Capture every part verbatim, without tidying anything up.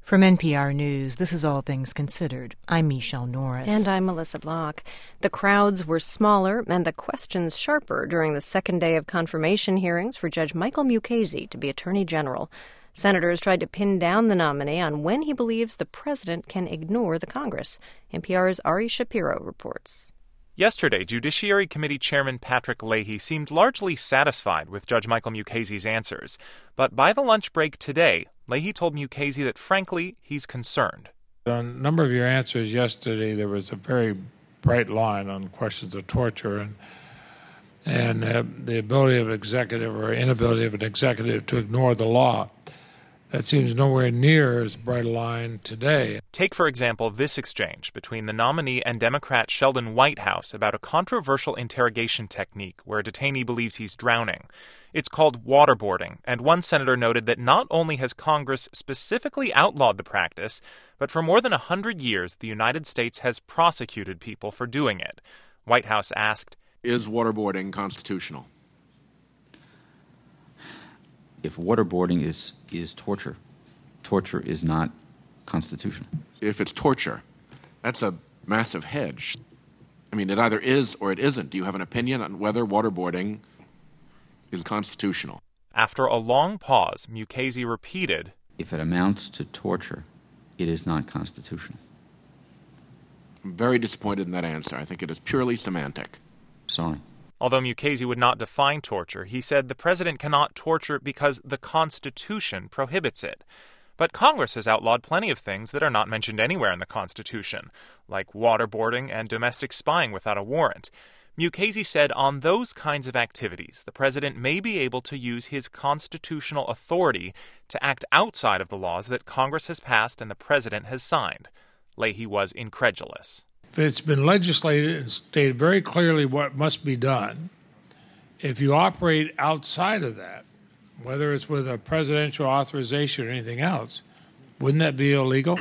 From N P R News, this is All Things Considered. I'm Michelle Norris. And I'm Melissa Block. The crowds were smaller and the questions sharper during the second day of confirmation hearings for Judge Michael Mukasey to be Attorney General. Senators tried to pin down the nominee on when he believes the president can ignore the Congress. N P R's Ari Shapiro reports. Yesterday, Judiciary Committee Chairman Patrick Leahy seemed largely satisfied with Judge Michael Mukasey's answers. But by the lunch break today, Leahy told Mukasey that, frankly, he's concerned. On a number of your answers yesterday, there was a very bright line on questions of torture and and uh, the ability of an executive or inability of an executive to ignore the law. That seems nowhere near as bright a line today. Take, for example, this exchange between the nominee and Democrat Sheldon Whitehouse about a controversial interrogation technique where a detainee believes he's drowning. It's called waterboarding, and one senator noted that not only has Congress specifically outlawed the practice, but for more than a hundred years the United States has prosecuted people for doing it. Whitehouse asked, "Is waterboarding constitutional?" If waterboarding is, is torture, torture is not constitutional. If it's torture, that's a massive hedge. I mean, it either is or it isn't. Do you have an opinion on whether waterboarding is constitutional? After a long pause, Mukasey repeated, If it amounts to torture, it is not constitutional. I'm very disappointed in that answer. I think it is purely semantic. Sorry. Although Mukasey would not define torture, he said the president cannot torture because the Constitution prohibits it. But Congress has outlawed plenty of things that are not mentioned anywhere in the Constitution, like waterboarding and domestic spying without a warrant. Mukasey said on those kinds of activities, the president may be able to use his constitutional authority to act outside of the laws that Congress has passed and the president has signed. Leahy was incredulous. It's been legislated and stated very clearly what must be done. If you operate outside of that, whether it's with a presidential authorization or anything else, wouldn't that be illegal?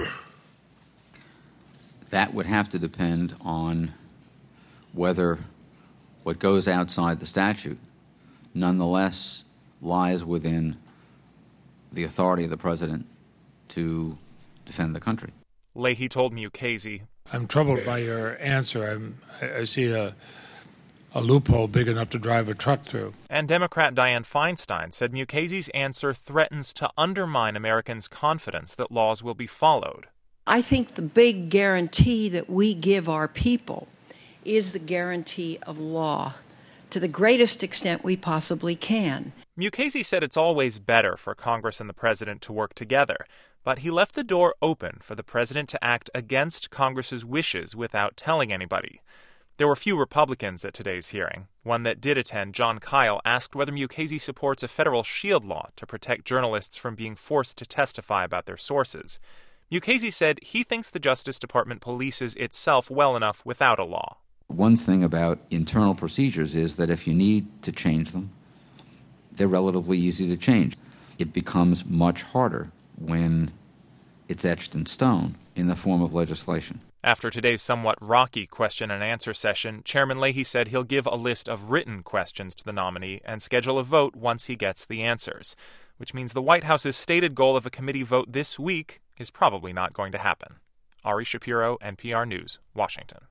That would have to depend on whether what goes outside the statute nonetheless lies within the authority of the president to defend the country. Leahy told Mukasey, I'm troubled by your answer. I'm, I see a, a loophole big enough to drive a truck through. And Democrat Dianne Feinstein said Mukasey's answer threatens to undermine Americans' confidence that laws will be followed. I think the big guarantee that we give our people is the guarantee of law to the greatest extent we possibly can. Mukasey said it's always better for Congress and the president to work together, but he left the door open for the president to act against Congress's wishes without telling anybody. There were few Republicans at today's hearing. One that did attend, Jon Kyl, asked whether Mukasey supports a federal shield law to protect journalists from being forced to testify about their sources. Mukasey said he thinks the Justice Department polices itself well enough without a law. One thing about internal procedures is that if you need to change them, they're relatively easy to change. It becomes much harder when it's etched in stone in the form of legislation. After today's somewhat rocky question and answer session, Chairman Leahy said he'll give a list of written questions to the nominee and schedule a vote once he gets the answers, which means the White House's stated goal of a committee vote this week is probably not going to happen. Ari Shapiro, N P R News, Washington.